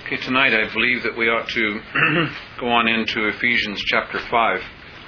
Okay, tonight I believe that we ought to go on into Ephesians chapter 5.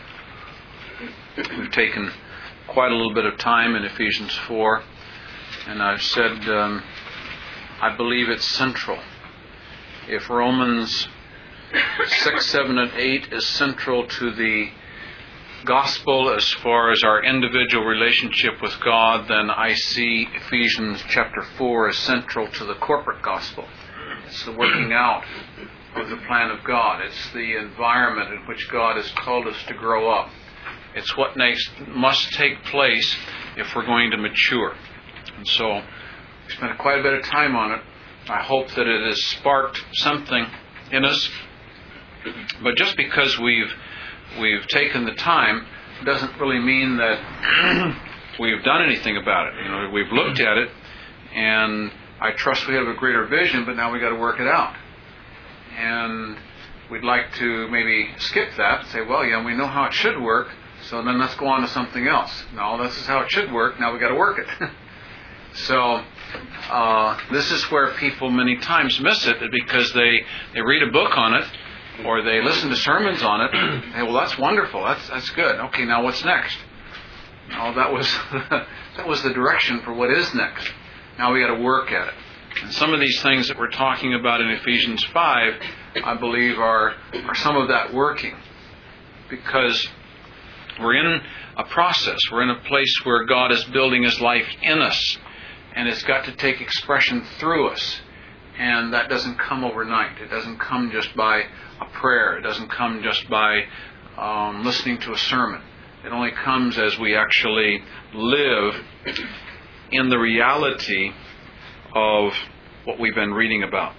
We've taken quite a little bit of time in Ephesians 4, and I've said I believe it's central. If Romans 6, 7, and 8 is central to the gospel as far as our individual relationship with God, then I see Ephesians chapter 4 as central to the corporate gospel. It's the working out of the plan of God. It's the environment in which God has called us to grow up. It's what must take place if we're going to mature. And so we spent quite a bit of time on it. I hope that it has sparked something in us. But just because we've taken the time doesn't really mean that we've done anything about it. We've looked at it, and I trust we have a greater vision, but now we've got to work it out. And we'd like to maybe skip that and say, well, yeah, we know how it should work, so then let's go on to something else. No, this is how it should work, now we've got to work it. So this is where people many times miss it, because they read a book on it, or they listen to sermons on it, and say, well, that's wonderful, that's good. Okay, now what's next? No, that was the direction for what is next. Now we got to work at it. And some of these things that we're talking about in Ephesians 5, I believe are some of that working. Because we're in a process. We're in a place where God is building His life in us. And it's got to take expression through us. And that doesn't come overnight. It doesn't come just by a prayer. It doesn't come just by listening to a sermon. It only comes as we actually live in the reality of what we've been reading about.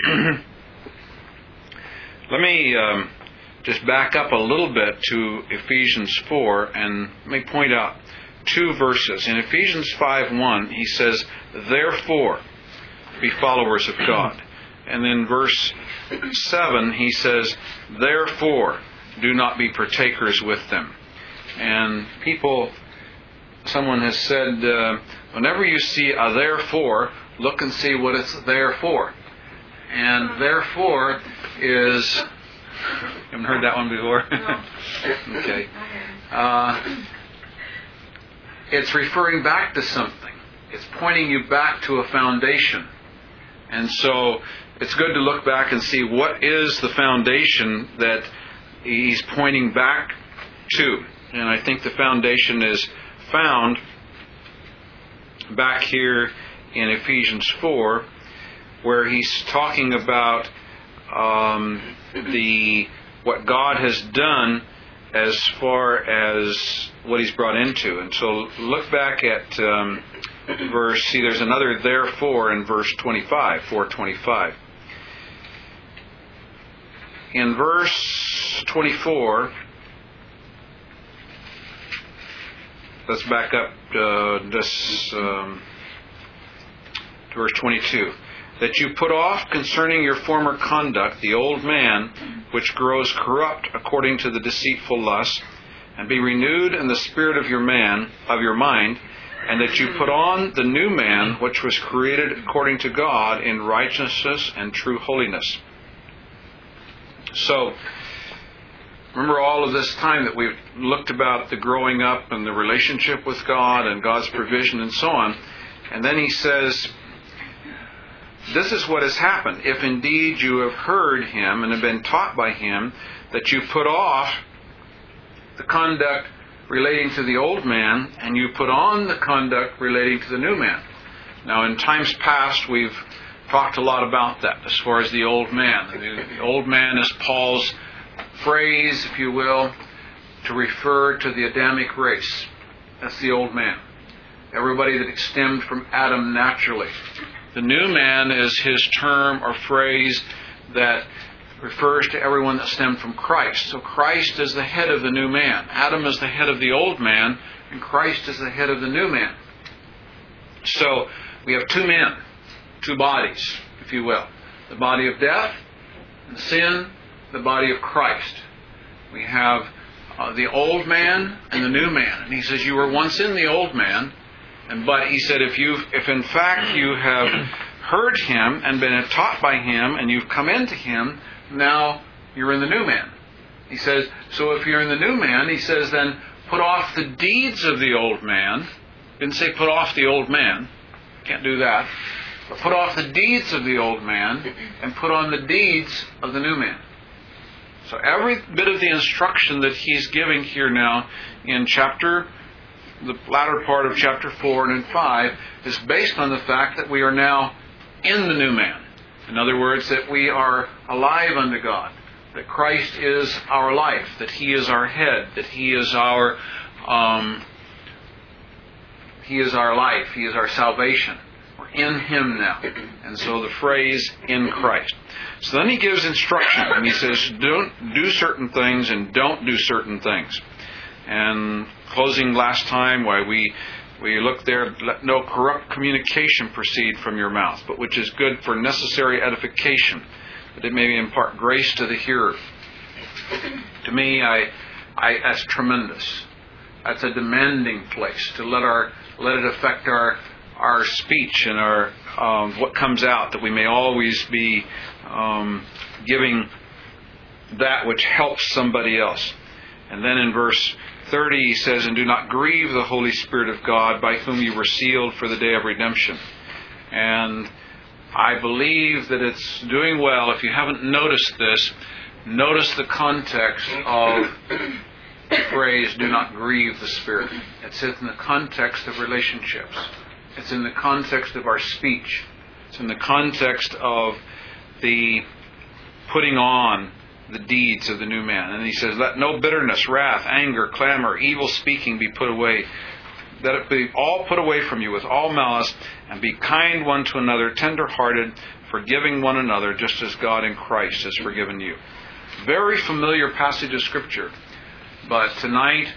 Let me just back up a little bit to Ephesians 4 and let me point out two verses. In Ephesians 5:1, he says, "Therefore, be followers of God." And then verse 7, he says, "Therefore, do not be partakers with them." And someone has said, whenever you see a therefore, look and see what it's there for. And therefore is... You haven't heard that one before? No. Okay. It's referring back to something. It's pointing you back to a foundation. And so it's good to look back and see what is the foundation that he's pointing back to. And I think the foundation is found back here in Ephesians 4, where he's talking about what God has done as far as what He's brought into. And so look back at there's another therefore in verse 25, 4:25. In verse 24, let's back up to verse 22. "That you put off concerning your former conduct the old man, which grows corrupt according to the deceitful lust, and be renewed in the spirit of your mind, and that you put on the new man, which was created according to God in righteousness and true holiness." So, remember all of this time that we've looked about the growing up and the relationship with God and God's provision and so on. And then he says, this is what has happened. "If indeed you have heard Him and have been taught by Him, that you put off the conduct relating to the old man, and you put on the conduct relating to the new man." Now, in times past, we've talked a lot about that as far as the old man. The old man is Paul's phrase, if you will, to refer to the Adamic race. That's the old man. Everybody that stemmed from Adam naturally. The new man is his term or phrase that refers to everyone that stemmed from Christ. So Christ is the head of the new man. Adam is the head of the old man, and Christ is the head of the new man. So we have two men, two bodies, if you will. The body of death and sin, the body of Christ. We have the old man and the new man. And he says, you were once in the old man, but he said, if in fact you have heard Him and been taught by Him and you've come into Him, now you're in the new man. He says, so if you're in the new man, he says, then put off the deeds of the old man. Didn't say put off the old man. Can't do that. But put off the deeds of the old man and put on the deeds of the new man. So every bit of the instruction that he's giving here now in the latter part of chapter 4 and in 5 is based on the fact that we are now in the new man. In other words, that we are alive unto God, that Christ is our life, that He is our head, that He is our life, He is our salvation. We're in Him now. And so the phrase, in Christ. So then he gives instruction, and he says, don't do certain things and don't do certain things. And closing last time, why we looked there, let no corrupt communication proceed from your mouth, but which is good for necessary edification, that it may impart grace to the hearer. To me, that's tremendous. That's a demanding place to let it affect our speech and our what comes out, that we may always be giving that which helps somebody else. And then in verse 30 he says, and do not grieve the Holy Spirit of God, by whom you were sealed for the day of redemption. And I believe that it's doing well. If you haven't noticed this, notice the context of the phrase, do not grieve the Spirit. It's in the context of relationships. It's in the context of our speech. It's in the context of the putting on the deeds of the new man. And he says, let no bitterness, wrath, anger, clamor, evil speaking be put away. Let it be all put away from you with all malice, and be kind one to another, tender-hearted, forgiving one another, just as God in Christ has forgiven you. Very familiar passage of Scripture. But tonight,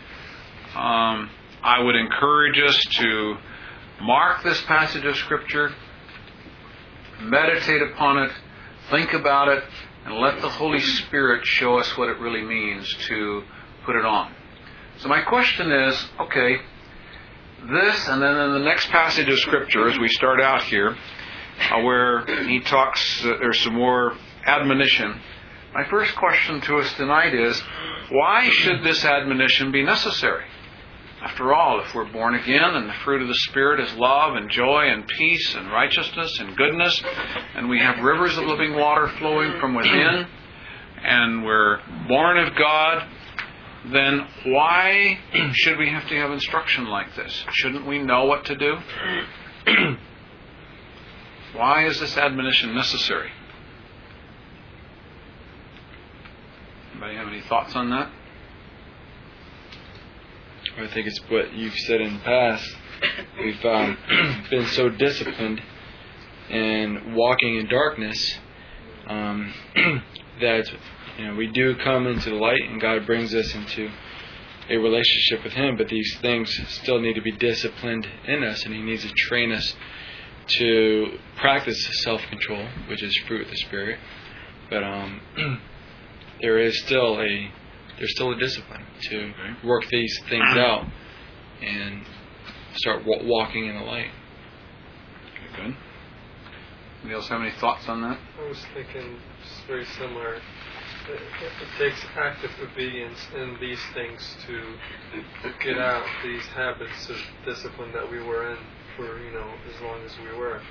I would encourage us to mark this passage of Scripture, meditate upon it, think about it, and let the Holy Spirit show us what it really means to put it on. So my question is, okay, this, and then in the next passage of Scripture, as we start out here, where he talks, there's some more admonition. My first question to us tonight is, why should this admonition be necessary? After all, if we're born again and the fruit of the Spirit is love and joy and peace and righteousness and goodness, and we have rivers of living water flowing from within, and we're born of God, then why should we have to have instruction like this? Shouldn't we know what to do? Why is this admonition necessary? Anybody have any thoughts on that? I think it's what you've said in the past. We've been so disciplined in walking in darkness that we do come into the light, and God brings us into a relationship with Him. But these things still need to be disciplined in us, and He needs to train us to practice self-control, which is fruit of the Spirit. But there's still a discipline to work these things out and start walking in the light. Okay, good. Anybody else have any thoughts on that? I was thinking it's very similar. It takes active obedience in these things to get out these habits of discipline that we were in for as long as we were.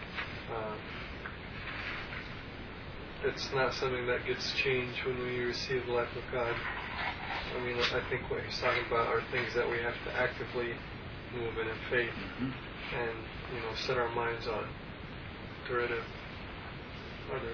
It's not something that gets changed when we receive the life of God. I mean, I think what he's talking about are things that we have to actively move in faith and, set our minds on. Get rid of other.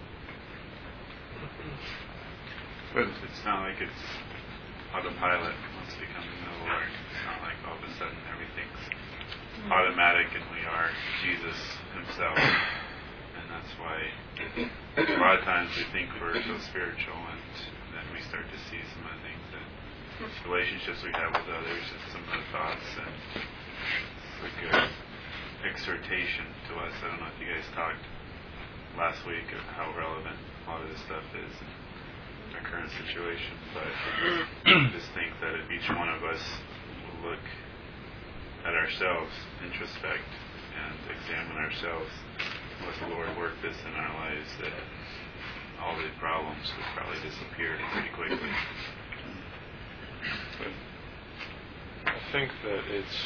But it's not like it's autopilot once we come to know the Lord. It's not like all of a sudden everything's automatic and we are Jesus Himself. And that's why a lot of times we think we're so spiritual, and then we start to see some of the things that relationships we have with others and some of the thoughts, and it's a good exhortation to us. I don't know if you guys talked last week of how relevant a lot of this stuff is in our current situation, but I just think that if each one of us will look at ourselves, introspect, and examine ourselves, let the Lord work this in our lives, that all these problems would probably disappear pretty quickly. But I think that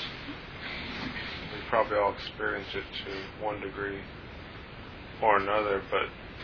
we probably all experience it to one degree or another, but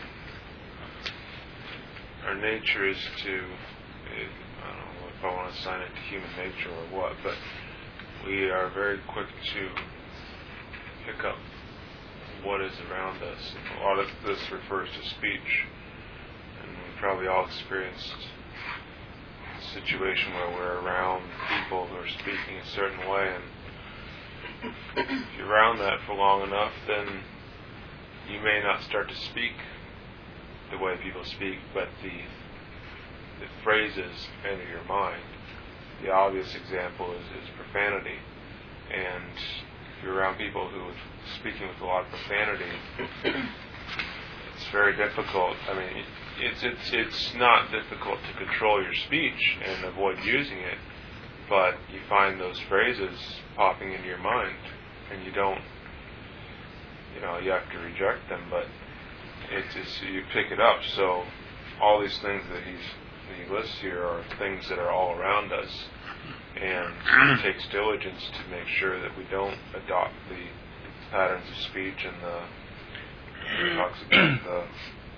our nature is to, I don't know if I want to assign it to human nature or what, but we are very quick to pick up what is around us. A lot of this refers to speech, and we probably all experienced a situation where we're around people who are speaking a certain way, and if you're around that for long enough, then you may not start to speak the way people speak, but the phrases enter your mind. The obvious example is profanity, and if you're around people who are speaking with a lot of profanity, it's very difficult. I mean, it's not difficult to control your speech and avoid using it, but you find those phrases popping into your mind, and you don't, you have to reject them, but you pick it up. So all these things that he lists here are things that are all around us, and it takes diligence to make sure that we don't adopt the patterns of speech and he talks about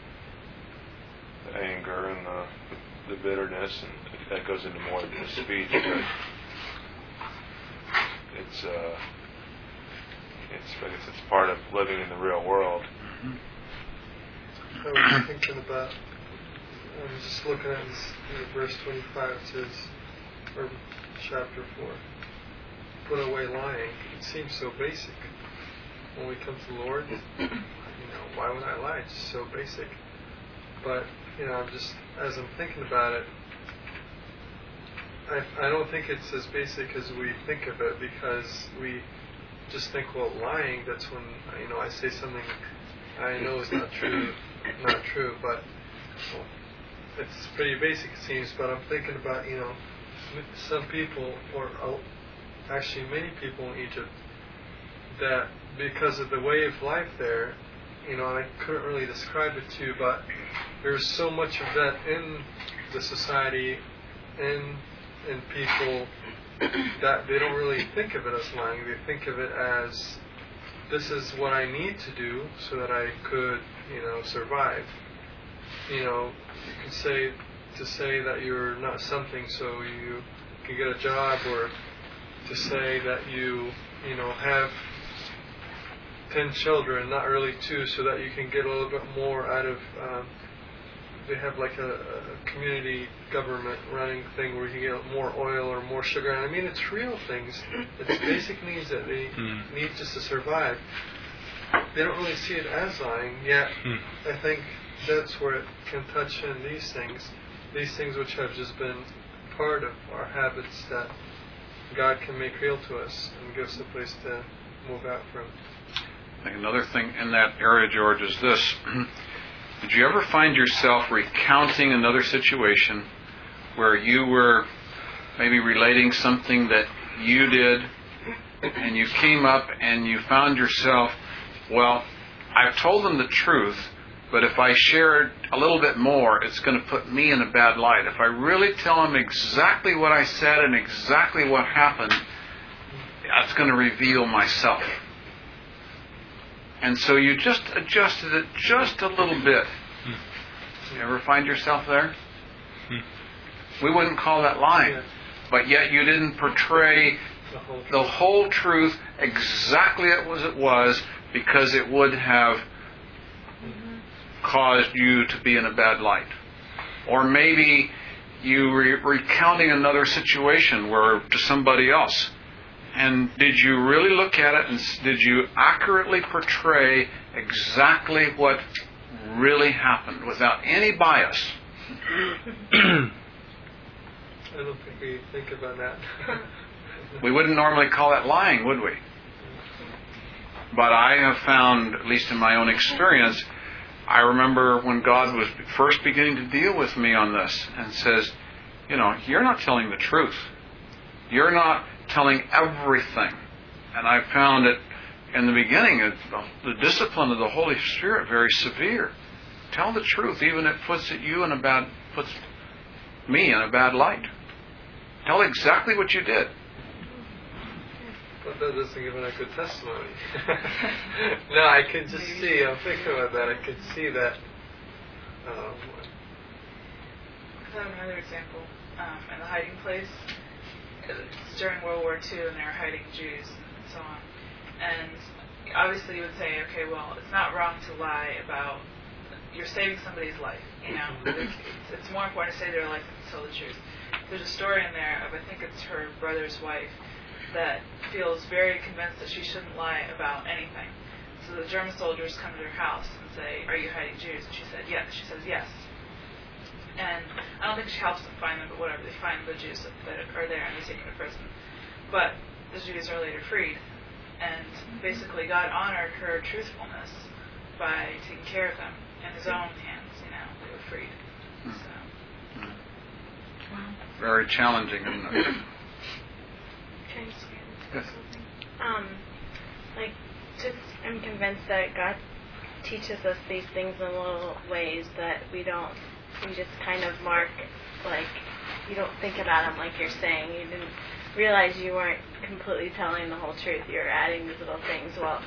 the anger and the bitterness, and that goes into more than the speech, but it's part of living in the real world. I was thinking about, I'm just looking at this, verse 25, it says, or chapter 4, put away lying. It seems so basic. When we come to the Lord, why would I lie? It's just so basic. But, I'm just, as I'm thinking about it, I don't think it's as basic as we think of it, because we just think, well, lying, that's when, I say something I know is not true, but it's pretty basic, it seems. But I'm thinking about, some people, or actually many people in Egypt, that because of the way of life there, I couldn't really describe it to you, but there's so much of that in the society and in people that they don't really think of it as lying. They think of it as, this is what I need to do so that I could, survive. You could say, to say that you're not something so you can get a job, or to say that you have 10 children, not really 2, so that you can get a little bit more out of, they have like a community government running thing where you can get more oil or more sugar. And I mean, it's real things. It's basic needs that they need just to survive. They don't really see it as lying, yet I think that's where it can touch in these things which have just been part of our habits that God can make real to us and give us a place to move out from. I think another thing in that area, George, is this. Did you ever find yourself recounting another situation where you were maybe relating something that you did, and you came up and you found yourself, well, I've told them the truth, but if I share a little bit more, it's going to put me in a bad light. If I really tell them exactly what I said and exactly what happened, that's going to reveal myself. And so you just adjusted it just a little bit. You ever find yourself there? We wouldn't call that lying. But yet you didn't portray the whole truth exactly as it was, because it would have caused you to be in a bad light. Or maybe you were recounting another situation where to somebody else. And did you really look at it, and did you accurately portray exactly what really happened without any bias? I don't think we think about that. We wouldn't normally call that lying, would we? But I have found, at least in my own experience, I remember when God was first beginning to deal with me on this and says, you're not telling the truth. You're not telling everything. And I found it in the beginning, the discipline of the Holy Spirit very severe. Tell the truth, even if it puts me in a bad light. Tell exactly what you did. But that doesn't give a good testimony. No, I could just see. I'm thinking about that. I could see that. I have another example. In the hiding place, it's during World War II, and they were hiding Jews and so on. And obviously, you would say, okay, well, it's not wrong to lie about you're saving somebody's life. You know, it's more important to save their life than to tell the truth. There's a story in there of, I think it's her brother's wife, that feels very convinced that she shouldn't lie about anything. So the German soldiers come to her house and say, "Are you hiding Jews?" And she said, "Yes." She says, "Yes." And I don't think she helps them find them, but whatever, they find the Jews that are there and they take them to prison. But the Jews are later freed. And basically God honored her truthfulness by taking care of them in his own hands, you know, they were freed. So. Very challenging. Yes. I'm convinced that God teaches us these things in little ways that we just kind of mark, like, you don't think about them like you're saying. You didn't realize you weren't completely telling the whole truth. You were adding these little things. Well,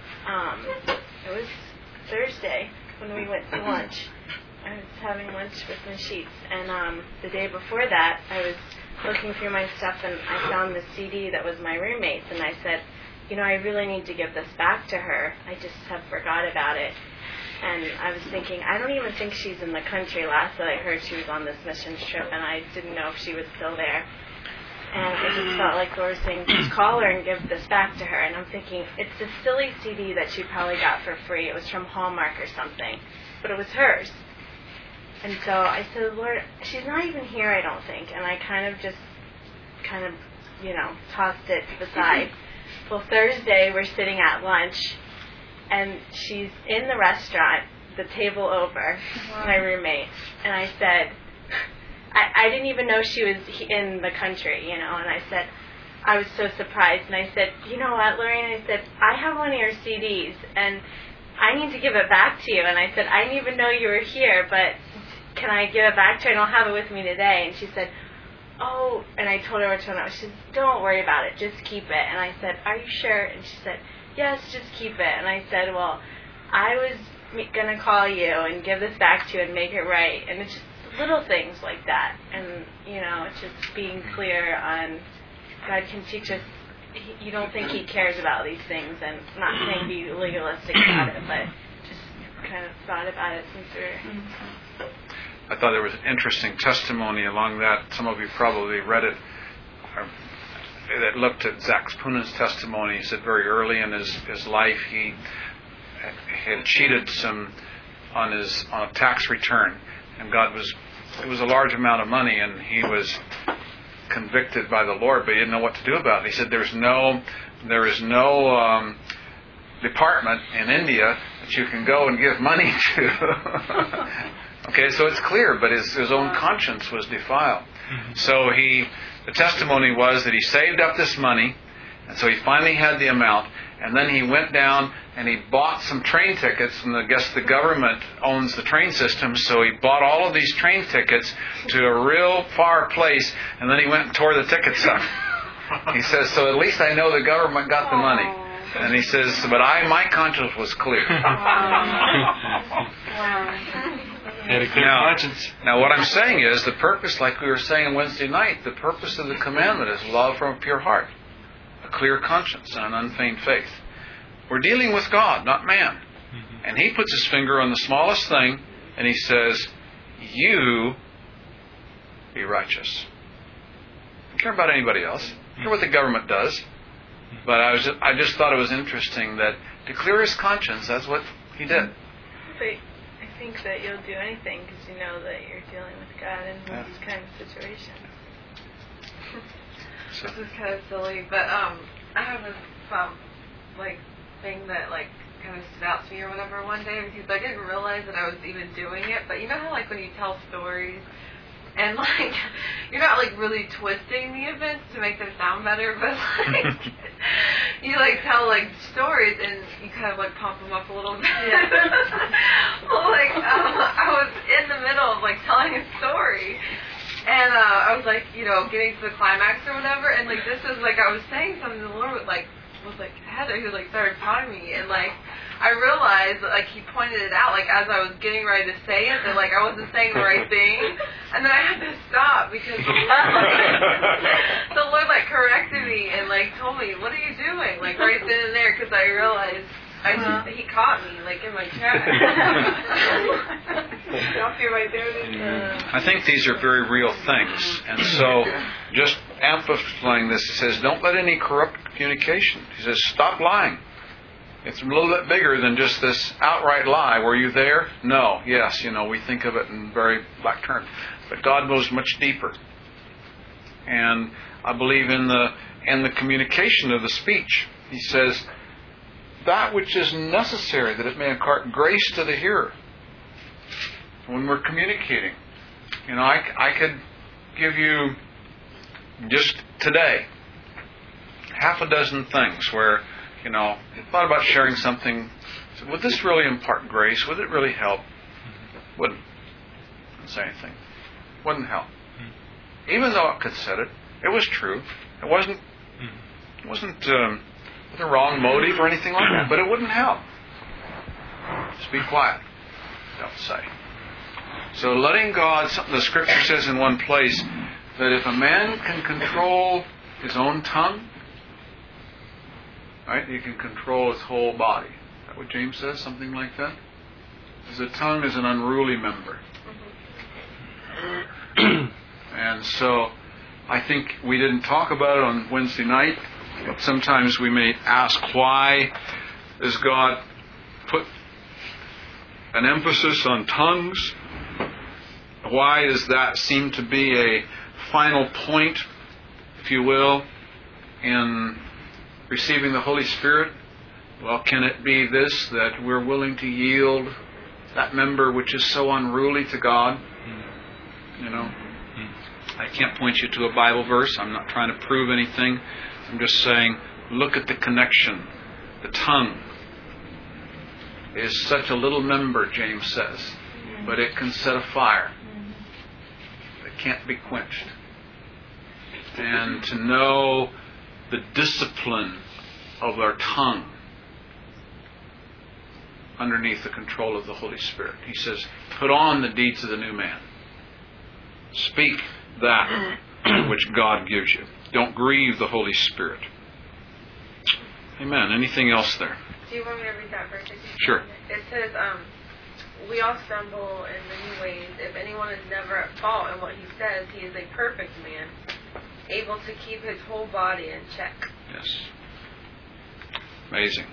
it was Thursday when we went to lunch. I was having lunch with my sheets, and the day before that, I was looking through my stuff, and I found the CD that was my roommate's, and I said, you know, I really need to give this back to her. I just have forgot about it. And I was thinking, I don't even think she's in the country. Last that I heard, she was on this missions trip, and I didn't know if she was still there. And I just felt like Lord was saying, just call her and give this back to her. And I'm thinking, it's a silly CD that she probably got for free. It was from Hallmark or something, but it was hers. And so I said, Lord, she's not even here, I don't think. And I kind of, you know, tossed it to the side. Well, Thursday, we're sitting at lunch, and she's in the restaurant, the table over, my roommate. And I said, I didn't even know she was in the country, you know. And I said, I was so surprised. And I said, you know what, Lorraine? I said, I have one of your CDs, and I need to give it back to you. And I said, I didn't even know you were here, but can I give it back to her? I don't have it with me today. And she said, oh, and I told her what to know. She said, don't worry about it, just keep it. And I said, are you sure? And she said, yes, just keep it. And I said, well, I was going to call you and give this back to you and make it right. And it's just little things like that. And, you know, it's just being clear on God can teach us. You don't think he cares about these things, and I'm not saying be legalistic about it, but just kind of thought about it since we're... I thought there was an interesting testimony along that. Some of you probably read it. That looked at Zach Punin's testimony. He said very early in his life he had cheated on a tax return, and it was a large amount of money, and he was convicted by the Lord, but he didn't know what to do about it. He said there is no department in India that you can go and give money to. Okay, so it's clear, but his own conscience was defiled. So the testimony was that he saved up this money, and so he finally had the amount, and then he went down and he bought some train tickets, and I guess the government owns the train system, so he bought all of these train tickets to a real far place, and then he went and tore the tickets up. He says, so at least I know the government got the money. And he says, but my conscience was clear. Had a clear conscience. Now, what I'm saying is, the purpose, like we were saying on Wednesday night, the purpose of the commandment is love from a pure heart, a clear conscience, and an unfeigned faith. We're dealing with God, not man. And he puts his finger on the smallest thing, and he says, you be righteous. I don't care about anybody else. I don't care what the government does. But I just thought it was interesting that to clear his conscience, that's what he did. But I think that you'll do anything because you know that you're dealing with God in these kind of situations. So. This is kind of silly, but I have this thing that kind of stood out to me or whatever one day because I didn't realize that I was even doing it. But you know how when you tell stories And like, you're not like really twisting the events to make them sound better, but like, you like tell like stories and you kind of like pump them up a little bit. Well, like, I was in the middle of like telling a story. And I was like, you know, getting to the climax or whatever, and like this is like I was saying something, the Lord was like Heather, who like started telling me, and like I realized that like He pointed it out like as I was getting ready to say it that like I wasn't saying the right thing, and then I had to stop because the Lord like corrected me and like told me, what are you doing, like right then and there, because I realized He caught me like in my tracks. Stop you right there. I think these are very real things. And so, just amplifying this, it says, don't let any corrupt communication. He says, stop lying. It's a little bit bigger than just this outright lie. Were you there? No. Yes, we think of it in very black terms. But God goes much deeper. And I believe in the communication of the speech. He says, that which is necessary, that it may impart grace to the hearer. When we're communicating, I could give you just today half a dozen things where, I thought about sharing something. So would this really impart grace? Would it really help? Wouldn't say anything. Wouldn't help. Even though I could said it, it was true. It wasn't the wrong motive or anything like that, but it wouldn't help. Just be quiet. Don't say. So letting God, something the Scripture says in one place, that if a man can control his own tongue, right, he can control his whole body. Is that what James says? Something like that? Because the tongue is an unruly member. And so I think we didn't talk about it on Wednesday night. But sometimes we may ask, why does God put an emphasis on tongues? Why does that seem to be a final point, if you will, in receiving the Holy Spirit? Well, can it be this, that we're willing to yield that member which is so unruly to God? I can't point you to a Bible verse. I'm not trying to prove anything. I'm just saying, look at the connection. The tongue is such a little member, James says, but it can set a fire. It can't be quenched. And to know the discipline of our tongue underneath the control of the Holy Spirit. He says, put on the deeds of the new man. Speak that which God gives you. Don't grieve the Holy Spirit. Amen. Anything else there? Do you want me to read that verse? Sure. It says, we all stumble in many ways. If anyone is never at fault in what he says, he is a perfect man, able to keep his whole body in check. Yes. Amazing.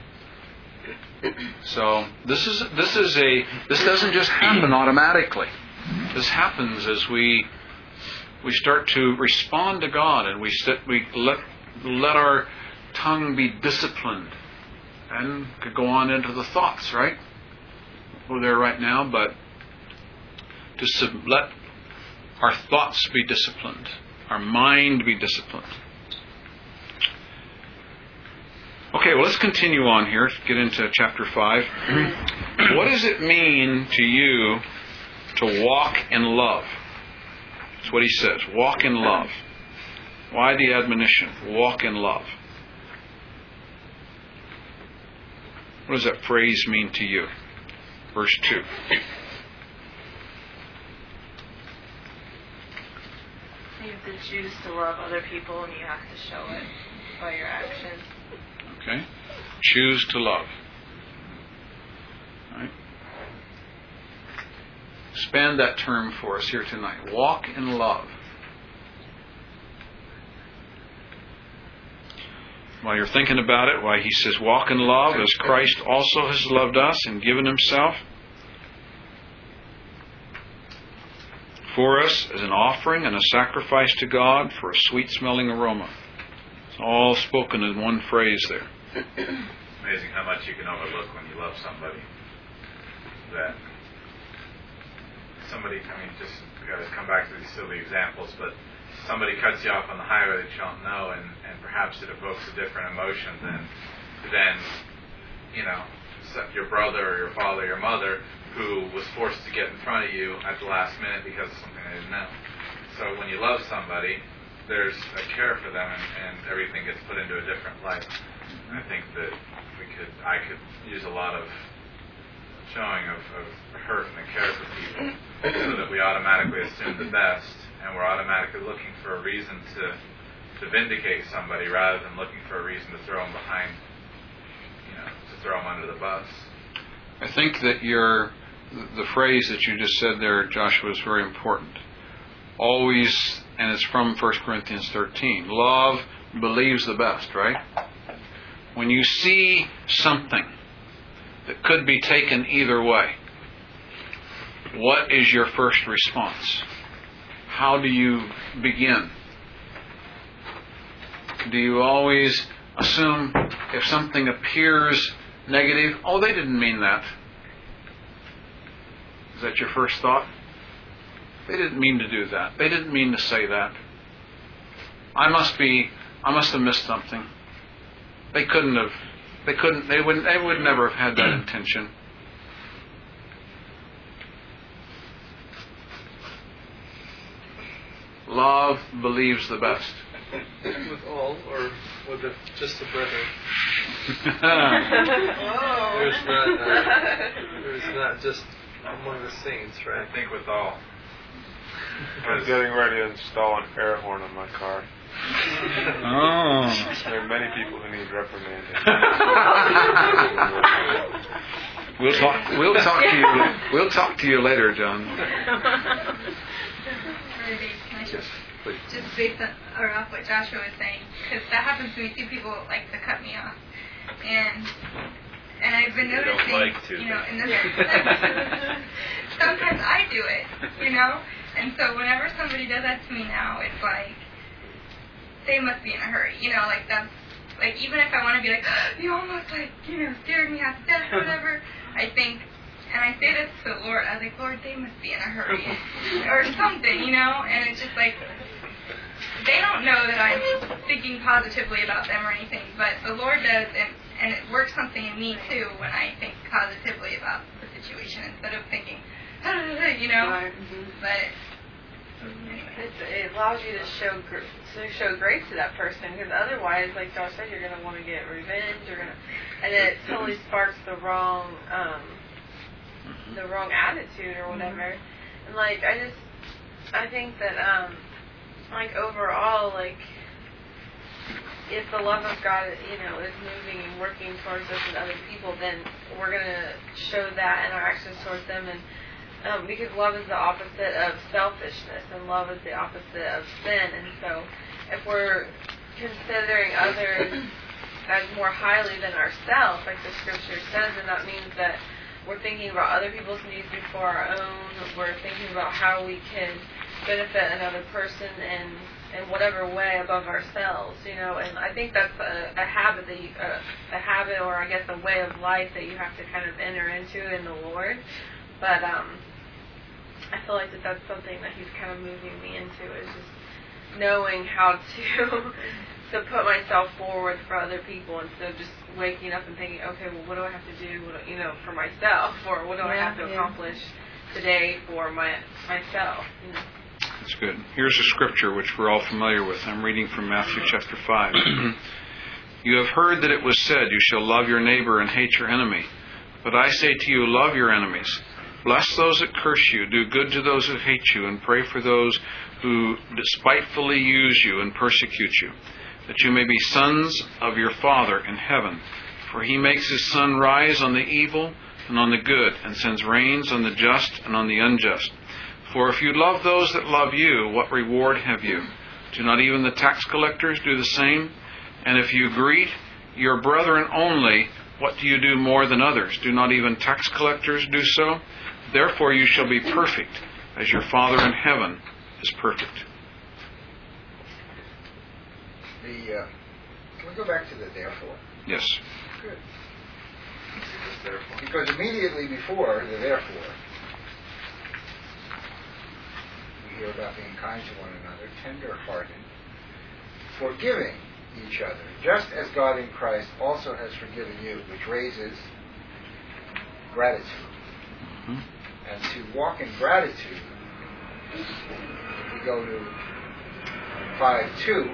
So this doesn't just happen automatically. This happens as we start to respond to God, and we let our tongue be disciplined, and could go on into the thoughts, right? We're there right now, but to let our thoughts be disciplined, our mind be disciplined. Okay, well, let's continue on here. Get into chapter 5. What does it mean to you to walk in love? That's what he says. Walk in love. Why the admonition? Walk in love. What does that phrase mean to you? Verse 2. You have to choose to love other people, and you have to show it by your actions. Okay? Choose to love. All right? Expand that term for us here tonight. Walk in love. While you're thinking about it, why he says, walk in love as Christ also has loved us and given himself for us as an offering and a sacrifice to God for a sweet-smelling aroma. It's all spoken in one phrase there. Amazing how much you can overlook when you love somebody. That somebody, just got to come back to these silly examples, but somebody cuts you off on the highway that you don't know, and perhaps it evokes a different emotion than your brother or your father or your mother who was forced to get in front of you at the last minute because of something they didn't know. So when you love somebody, there's a care for them, and everything gets put into a different light. And I think that I could use a lot of showing of hurt and care for people, so that we automatically assume the best, and we're automatically looking for a reason to vindicate somebody rather than looking for a reason to throw them behind, to throw them under the bus. I think that the phrase that you just said there, Joshua, is very important. Always, and it's from 1 Corinthians 13, love believes the best, right? When you see something that could be taken either way, what is your first response? How do you begin? Do you always assume if something appears negative, oh, they didn't mean that? Is that your first thought? They didn't mean to do that. They didn't mean to say that. I must have missed something. They would never have had that intention. Love believes the best. With all, or with just the brethren? There's not just among the saints, right? I think with all. I'm getting ready to install an air horn on my car. Oh. There are many people who need reprimanding. We'll talk to you later, John. Just based off what Joshua was saying, because that happens to me too. People like to cut me off, and I've been noticing, and sometimes I do it, and so whenever somebody does that to me now, it's like they must be in a hurry, that's like, even if I want to be like, you almost scared me half to death or whatever, I think. And I say this to the Lord. I was like, Lord, they must be in a hurry. Or something, and it's just like, they don't know that I'm thinking positively about them or anything, but the Lord does, and it works something in me too when I think positively about the situation instead of thinking, But anyway. It allows you to show grace to that person, because otherwise, like Josh said, you're going to want to get revenge, and it totally sparks the wrong attitude or whatever. And I think that overall, if the love of God is moving and working towards us and other people, then we're going to show that in our actions towards them. And because love is the opposite of selfishness, and love is the opposite of sin. And so if we're considering others as more highly than ourselves, like the scripture says, then that means that we're thinking about other people's needs before our own. We're thinking about how we can benefit another person in whatever way above ourselves, And I think that's a habit that or I guess a way of life that you have to kind of enter into in the Lord. But I feel like that's something that He's kind of moving me into, is just knowing how to put myself forward for other people instead of just waking up and thinking, okay, well, what do I have to do, for myself, or what do I have to accomplish today for myself? That's good. Here's a scripture which we're all familiar with. I'm reading from Matthew chapter 5. You have heard that it was said, you shall love your neighbor and hate your enemy. But I say to you, love your enemies. Bless those that curse you. Do good to those who hate you. And pray for those who despitefully use you and persecute you, that you may be sons of your Father in heaven. For He makes His sun rise on the evil and on the good, and sends rains on the just and on the unjust. For if you love those that love you, what reward have you? Do not even the tax collectors do the same? And if you greet your brethren only, what do you do more than others? Do not even tax collectors do so? Therefore you shall be perfect, as your Father in heaven is perfect. Can we go back to the therefore? Yes. Good. Because immediately before the therefore, about being kind to one another, tender-hearted, forgiving each other, just as God in Christ also has forgiven you, which raises gratitude. And to walk in gratitude, if we go to 5:2,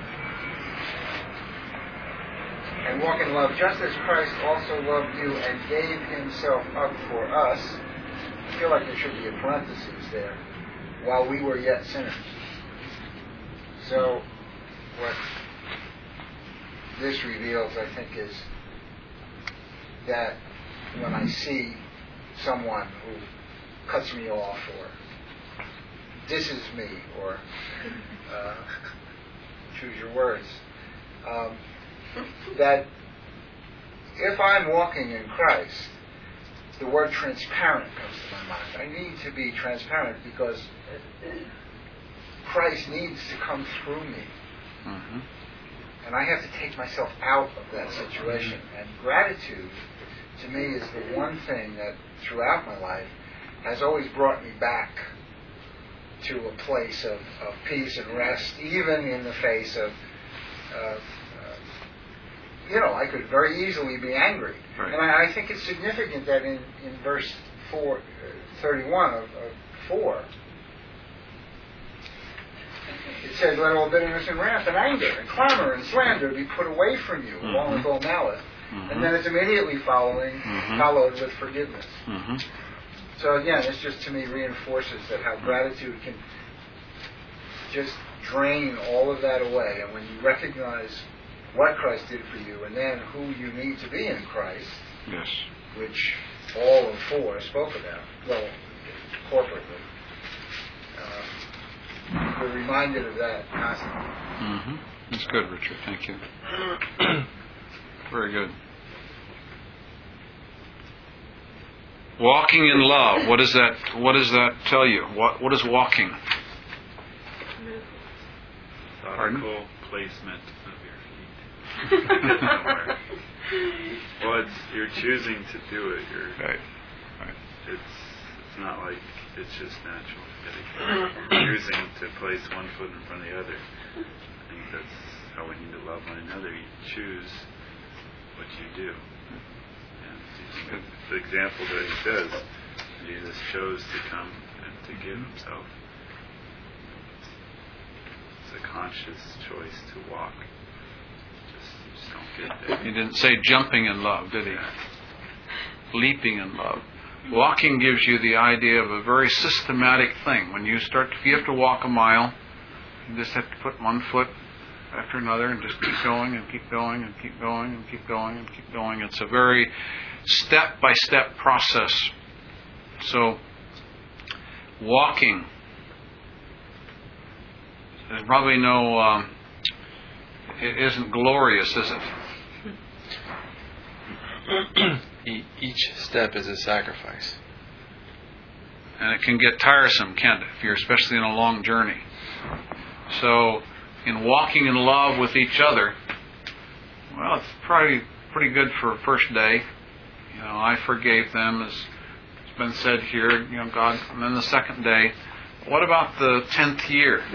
and walk in love just as Christ also loved you and gave himself up for us. I feel like there should be a parenthesis there. While we were yet sinners. So what this reveals, I think, is that when I see someone who cuts me off or disses me or choose your words, that if I'm walking in Christ, the word transparent comes to my mind. I need to be transparent because Christ needs to come through me. Mm-hmm. And I have to take myself out of that situation. And gratitude, to me, is the one thing that throughout my life has always brought me back to a place of peace and rest, even in the face of I could very easily be angry. Right. And I think it's significant that in verse 31 of 4, it says, let all bitterness and wrath and anger and clamor and slander be put away from you, along with all malice. And then it's immediately followed with forgiveness. So again, this just to me reinforces that how gratitude can just drain all of that away. And when you recognize what Christ did for you, and then who you need to be in Christ, yes, which all of 4 spoke about, well, corporately, we're reminded of that constantly. That's good, Richard. Thank you. Very good. Walking in love. What does that tell you? What is walking? Thoughtful placement of your feet. Well, it's you're choosing to do it. Right. It's not like it's just natural. You're choosing to place one foot in front of the other. I think that's how we need to love one another. You choose what you do. And the example that he says, Jesus chose to come and to give himself. It's a conscious choice to walk. You just don't get there. He didn't say jumping in love, did he? Leaping in love. Walking gives you the idea of a very systematic thing. When you have to walk a mile, you just have to put one foot after another and just keep going and keep going and keep going and keep going and keep going. It's a very step-by-step process. So, walking, there's probably no, it isn't glorious, is it? Each step is a sacrifice. And it can get tiresome, can't it? If you're especially in a long journey. So, in walking in love with each other, well, it's probably pretty good for a first day. I forgave them, as it's been said here, God. And then the second day, what about the 10th year?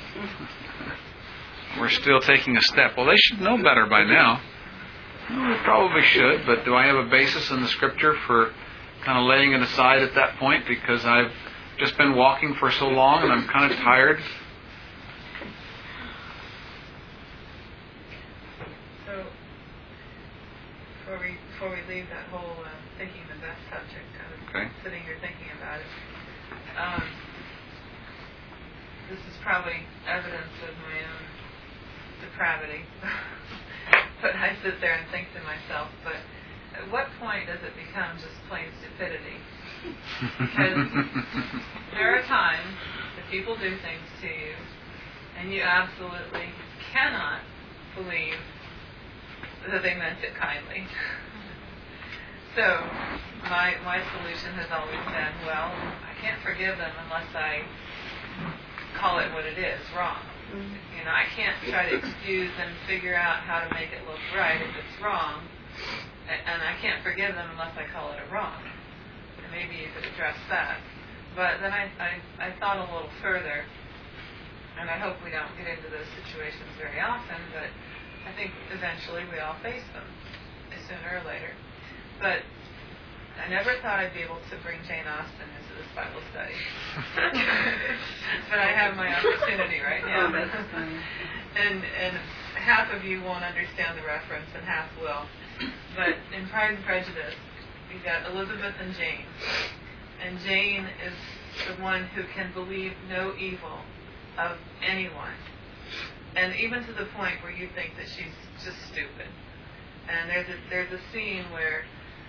We're still taking a step. Well, they should know better by now. Well, they probably should, but do I have a basis in the Scripture for kind of laying it aside at that point because I've just been walking for so long and I'm kind of tired? So, before we leave that whole thinking the best subject, I was sitting here thinking about it. This is probably evidence of my own depravity. But I sit there and think to myself, but at what point does it become just plain stupidity? Because there are times that people do things to you, and you absolutely cannot believe that they meant it kindly. So my solution has always been, well, I can't forgive them unless I call it what it is, wrong. I can't try to excuse and figure out how to make it look right if it's wrong, and I can't forgive them unless I call it a wrong. And maybe you could address that. But then I thought a little further, And I hope we don't get into those situations very often, but I think eventually we all face them, sooner or later. But I never thought I'd be able to bring Jane Austen into this Bible study. But I have my opportunity right now. Oh, that's funny. And half of you won't understand the reference and half will. But in Pride and Prejudice, you've got Elizabeth and Jane. And Jane is the one who can believe no evil of anyone. And even to the point where you think that she's just stupid. And there's a scene where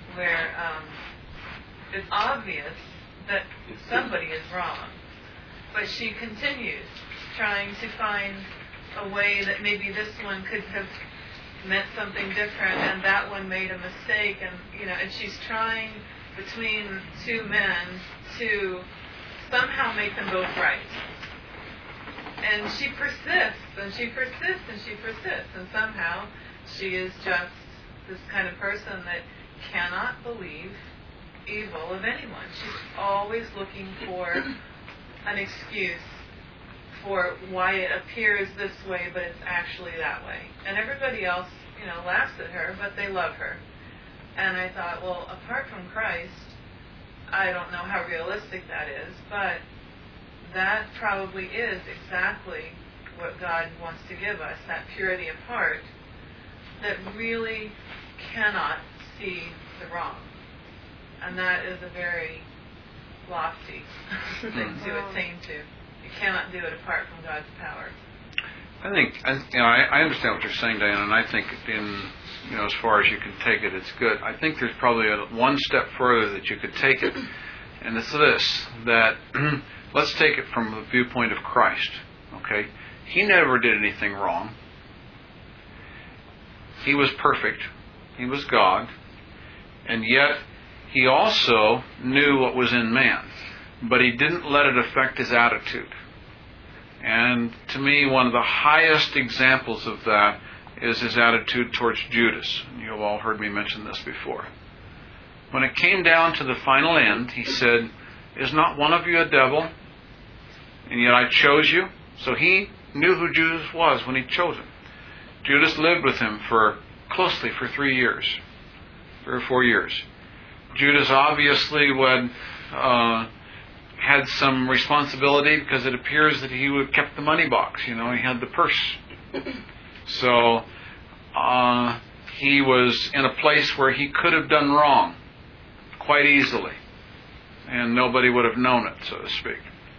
it's obvious that somebody is wrong, but she continues trying to find a way that maybe this one could have meant something different, and that one made a mistake, and she's trying between two men to somehow make them both right. And she persists, and she persists, and she persists, and somehow she is just this kind of person that cannot believe evil of anyone. She's always looking for an excuse for why it appears this way, but it's actually that way. And everybody else, laughs at her, but they love her. And I thought, well, apart from Christ, I don't know how realistic that is, but that probably is exactly what God wants to give us, that purity of heart that really cannot see the wrong. And that is a very lofty thing to attain to. You cannot do it apart from God's power. I think, I understand what you're saying, Diana, and I think as far as you can take it, it's good. I think there's probably one step further that you could take it, and it's this, that let's take it from the viewpoint of Christ, okay? He never did anything wrong. He was perfect. He was God. And yet, he also knew what was in man. But he didn't let it affect his attitude. And to me, one of the highest examples of that is his attitude towards Judas. You've all heard me mention this before. When it came down to the final end, he said, "Is not one of you a devil? And yet I chose you." So he knew who Judas was when he chose him. Judas lived with him closely for 3 years, 3 or 4 years. Judas obviously had some responsibility because it appears that he would have kept the money box. He had the purse. So he was in a place where he could have done wrong quite easily, and nobody would have known it, so to speak.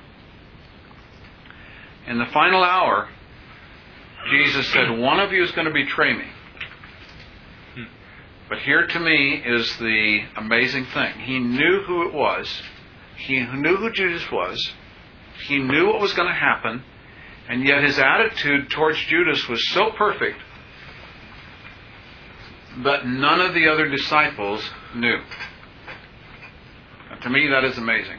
In the final hour, Jesus said, "One of you is going to betray me." But here to me is the amazing thing. He knew who it was. He knew who Judas was. He knew what was going to happen. And yet his attitude towards Judas was so perfect that none of the other disciples knew. And to me, that is amazing.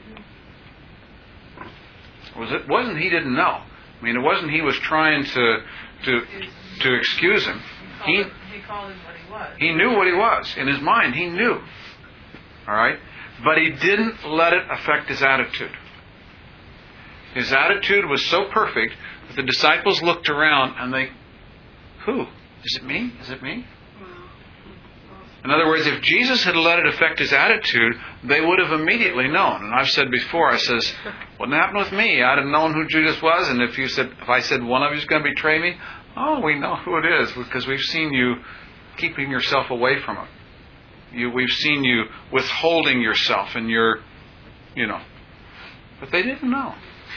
It wasn't he didn't know. I mean, it wasn't he was trying to excuse him. He called him what he was. He knew what he was. In his mind, he knew. All right? But he didn't let it affect his attitude. His attitude was so perfect that the disciples looked around and who? Is it me? Is it me? In other words, if Jesus had let it affect his attitude, they would have immediately known. And I've said before, wouldn't happen with me. I'd have known who Judas was, and if I said one of you is going to betray me, we know who it is, because we've seen you keeping yourself away from him. We've seen you withholding yourself, and but they didn't know.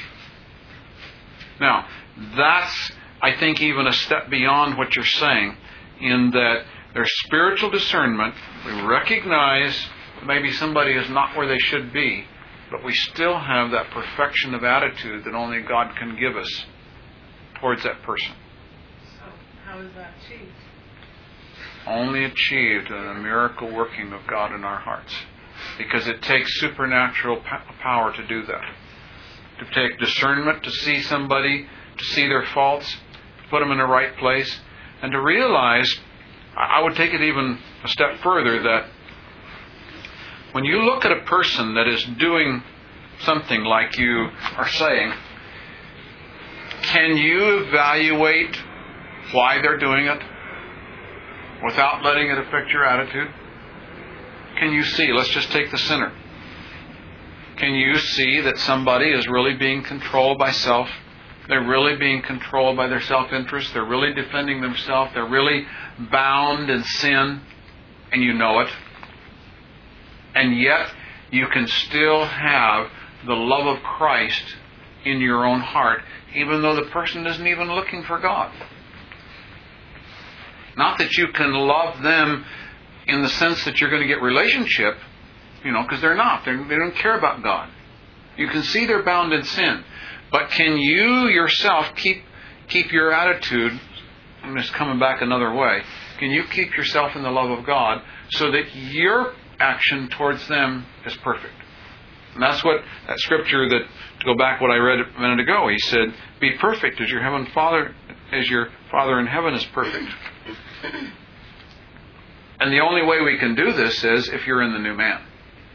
Now, that's, I think, even a step beyond what you're saying, in that there's spiritual discernment. We recognize maybe somebody is not where they should be, but we still have that perfection of attitude that only God can give us towards that person. So, how is that achieved? Only achieved in a miracle working of God in our hearts. Because it takes supernatural power to do that. To take discernment, to see somebody, to see their faults, to put them in the right place, and to realize, I would take it even a step further, that when you look at a person that is doing something like you are saying, can you evaluate why they're doing it without letting it affect your attitude? Can you see? Let's just take the sinner. Can you see that somebody is really being controlled by self? They're really being controlled by their self-interest. They're really defending themselves. They're really bound in sin, and you know it. And yet, you can still have the love of Christ in your own heart, even though the person isn't even looking for God. Not that you can love them in the sense that you're going to get relationship, because they're not. They don't care about God. You can see they're bound in sin. But can you yourself keep your attitude, I'm just coming back another way, can you keep yourself in the love of God so that your action towards them is perfect? And that's what that scripture to go back what I read a minute ago, he said, be perfect as your Father in heaven is perfect. And the only way we can do this is if you're in the new man.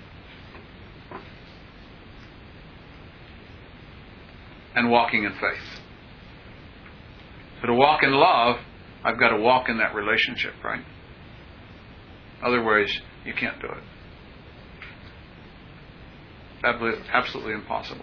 And walking in faith. So to walk in love, I've got to walk in that relationship, right? Otherwise, you can't do it. Absolutely impossible.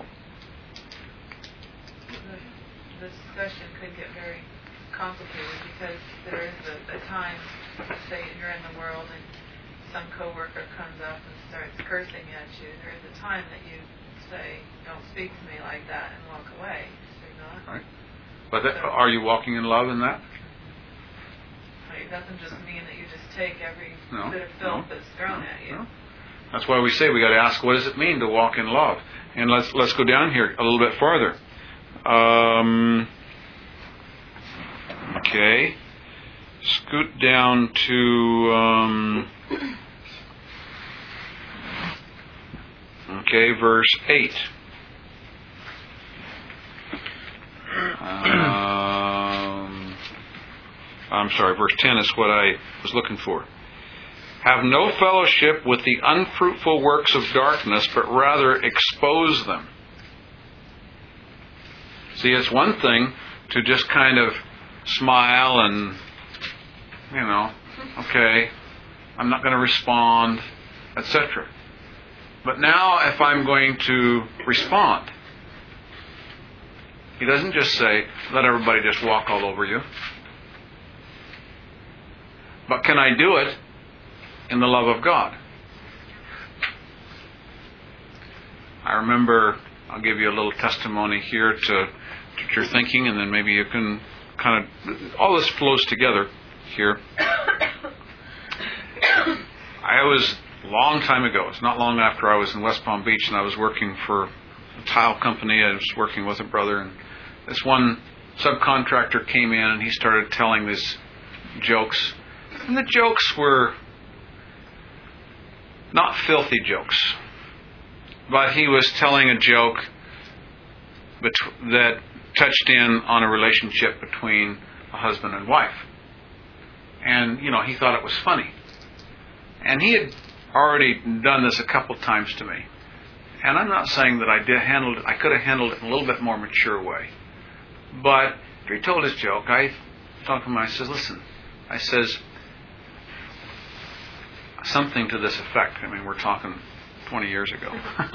The discussion could get very complicated because there is a time, say you're in the world and some coworker comes up and starts cursing at you. There is a time that you say, don't speak to me like that, and walk away. Right. But are you walking in love in that? It doesn't just mean that you just take every bit of filth that's thrown at you. No. That's why we say we got to ask, what does it mean to walk in love? And let's go down here a little bit farther. Okay. Scoot down to verse 8. I'm sorry, verse 10 is what I was looking for. Have no fellowship with the unfruitful works of darkness, but rather expose them. See, it's one thing to just kind of smile and, okay, I'm not going to respond, etc. But now if I'm going to respond, he doesn't just say, let everybody just walk all over you. But can I do it in the love of God? I remember, I'll give you a little testimony here to your thinking, and then maybe you can kind of, all this flows together here. I was, a long time ago, it's not long after I was in West Palm Beach, and I was working for a tile company. I was working with a brother, and this one subcontractor came in, and he started telling these jokes. And the jokes were not filthy jokes, but he was telling a joke that touched in on a relationship between a husband and wife. And, he thought it was funny. And he had already done this a couple times to me. And I'm not saying that I could have handled it in a little bit more mature way. But after he told his joke, I talked to him, I says, listen, I says, something to this effect. I mean, we're talking 20 years ago.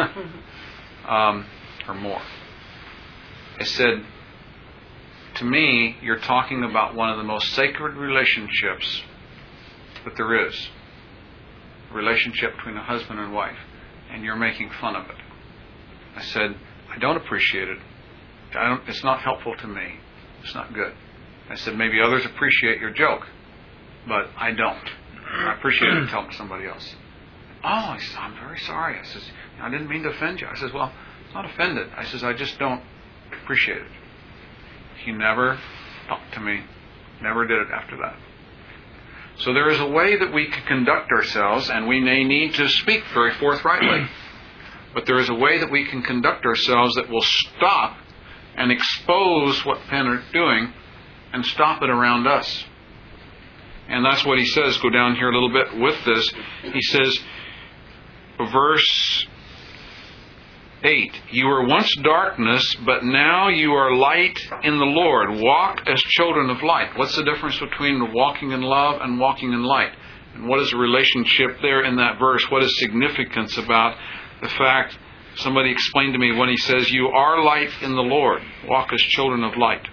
Or more. I said, to me, you're talking about one of the most sacred relationships that there is. A relationship between a husband and wife. And you're making fun of it. I said, I don't appreciate it. It's not helpful to me. It's not good. I said, maybe others appreciate your joke, but I don't. I appreciate it telling somebody else. Oh, he says, I'm very sorry. I says, I didn't mean to offend you. I says, well, I'm not offended. I says, I just don't appreciate it. He never talked to me. Never did it after that. So there is a way that we can conduct ourselves, and we may need to speak very forthrightly. But there is a way that we can conduct ourselves that will stop and expose what men are doing and stop it around us. And that's what he says. Go down here a little bit with this. He says, verse 8. You were once darkness, but now you are light in the Lord. Walk as children of light. What's the difference between walking in love and walking in light? And what is the relationship there in that verse? What is significance about the fact, somebody explained to me when he says, you are light in the Lord. Walk as children of light.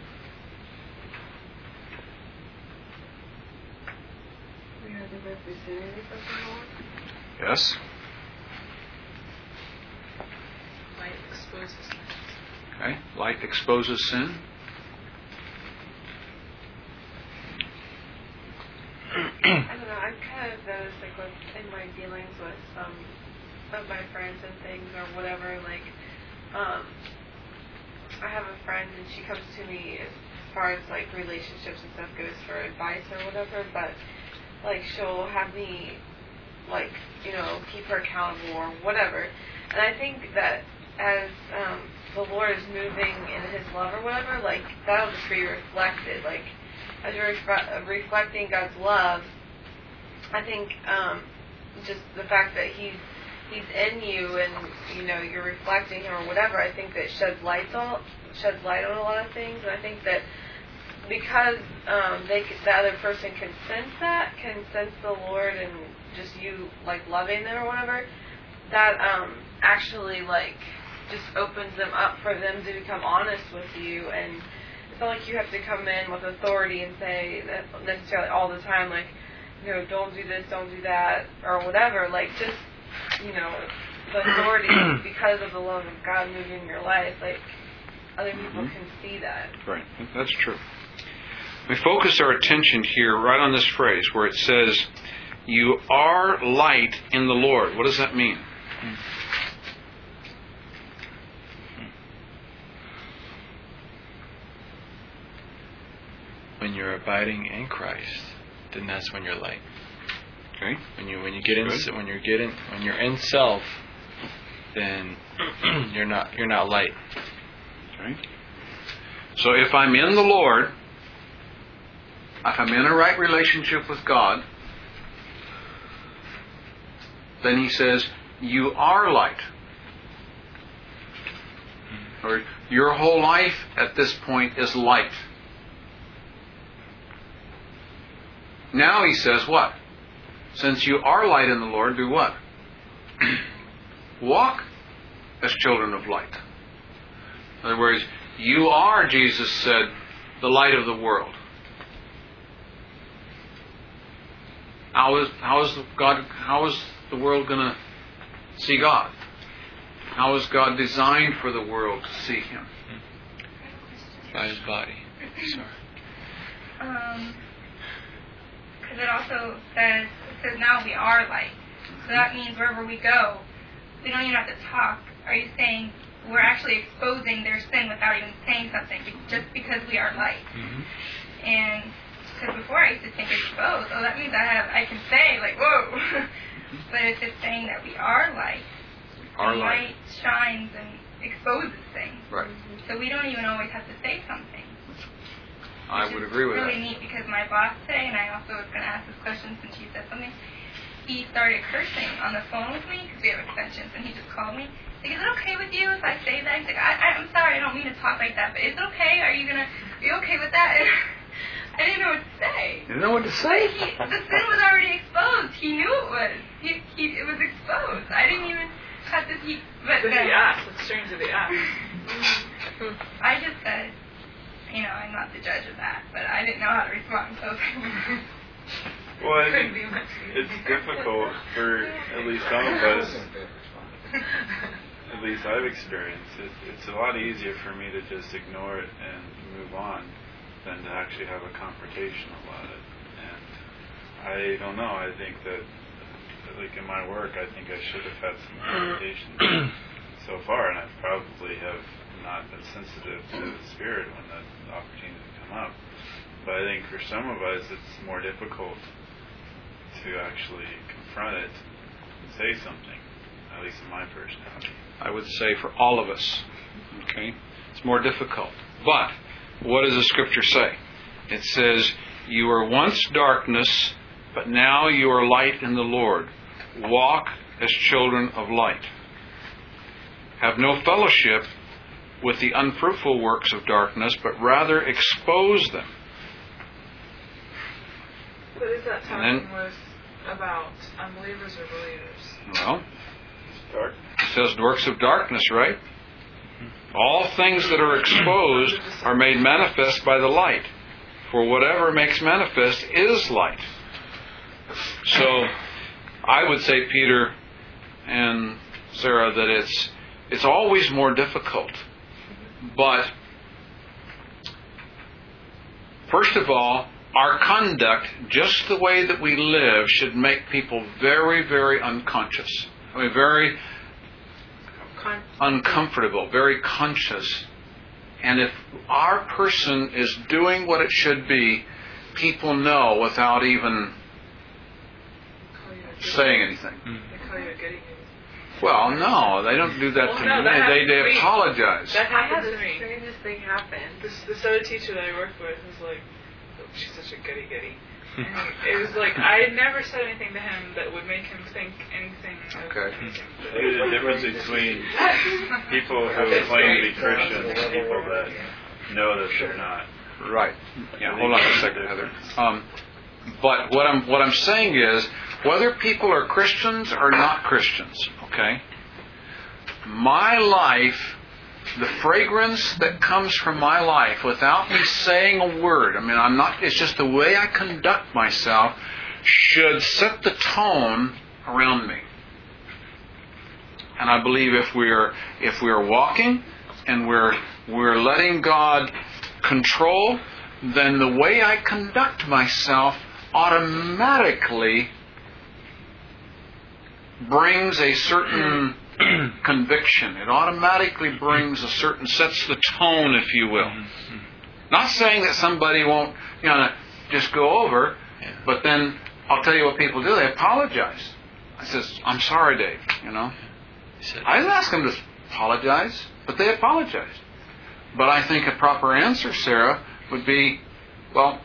Yes. Light exposes sin. Okay. Light exposes sin. I don't know. I've kind of noticed, like, in my dealings with some of my friends and things or whatever, like, I have a friend and she comes to me as far as, like, relationships and stuff goes for advice or whatever, but, like, she'll have me, like, you know, keep her accountable or whatever. And I think that as the Lord is moving in His love or whatever, like, that'll just be reflected. Like, as you're reflecting God's love, I think just the fact that He's in you and, you know, you're reflecting Him or whatever, I think that sheds light on a lot of things. And I think that because the other person can sense the Lord and just you, like, loving them or whatever, that actually, like, just opens them up for them to become honest with you. And it's not like you have to come in with authority and say that necessarily all the time, like, you know, don't do this, don't do that, or whatever. Like, just, you know, the authority because of the love of God moving in your life, like, other people can see that. Right, that's true. We focus our attention here right on this phrase where it says, you are light in the Lord. What does that mean? When you're abiding in Christ, then that's when you're light. Okay. When you're in self, then you're not light. Okay. So if I'm in the Lord, if I'm in a right relationship with God, then He says, you are light. Or your whole life at this point is light. Now He says what? Since you are light in the Lord, do what? Walk as children of light. In other words, you are, Jesus said, the light of the world. How is the world going to see God? How is God designed for the world to see Him? By His body. Sorry. Because it also says now we are light. So that means wherever we go, we don't even have to talk. Are you saying we're actually exposing their sin without even saying something, just because we are light? Mm-hmm. And because before I used to think exposed, that means I can say, like, whoa. But it's just saying that we are light. Our and light shines and exposes things. Right. So we don't even always have to say something. I would agree with that. It's really that. neat because my boss today, and I also was going to ask this question since she said something, he started cursing on the phone with me because we have extensions, and he just called me. He's like, is it okay with you if I say that? He's like, I'm sorry, I don't mean to talk like that, but is it okay? Are you okay with that? And I didn't know what to say. You didn't know what to say? The sin was already exposed. He knew it was. It was exposed. I didn't even have to keep. But he asked. It's strange that he asked. I just said, I'm not the judge of that, but I didn't know how to respond. So. Well, I think it's difficult for at least some of us. At least I've experienced it. It's a lot easier for me to just ignore it and move on than to actually have a confrontation about it. And I don't know. I think that, like in my work, I think I should have had some confrontation so far, and I probably have not been sensitive to the Spirit when the opportunity come up. But I think for some of us, it's more difficult to actually confront it and say something, at least in my personality. I would say for all of us. Okay? It's more difficult. But what does the Scripture say? It says, you were once darkness, but now you are light in the Lord. Walk as children of light. Have no fellowship with the unfruitful works of darkness, but rather expose them. But is that talking with about unbelievers or believers? Well, it says works of darkness, right? All things that are exposed are made manifest by the light. For whatever makes manifest is light. So, I would say, Peter and Sarah, that it's always more difficult. But, first of all, our conduct, just the way that we live, should make people very, very unconscious. I mean, very uncomfortable, very conscious. And if our person is doing what it should be, people know without even saying anything. They call you a goody. Well, no, they don't do that to me. They apologize. That I had happened the to me. strangest thing happen. The soda teacher that I worked with was like, oh, she's such a goody goody. And it was like, I had never said anything to him that would make him think anything. Okay. Maybe the difference between people who claim to be Christians and people that know that they're not. Right. Yeah. Hold on a second, Heather. But what I'm saying is, whether people are Christians or not Christians, okay, my life, the fragrance that comes from my life without me saying a word, I mean, it's just the way I conduct myself, should set the tone around me. And I believe if we're walking and we're letting God control, then the way I conduct myself automatically brings a certain conviction. It automatically brings sets the tone, if you will. Not saying that somebody won't, just go over, but then I'll tell you what people do. They apologize. I says, I'm sorry, Dave, I didn't ask them to apologize, but they apologized. But I think a proper answer, Sarah, would be, well,